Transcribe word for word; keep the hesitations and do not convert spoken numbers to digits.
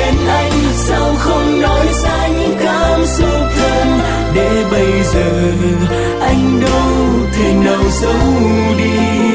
hẹn anh, sao không nói ra những cảm xúc thật, để bây giờ anh đâu thể nào giấu đi.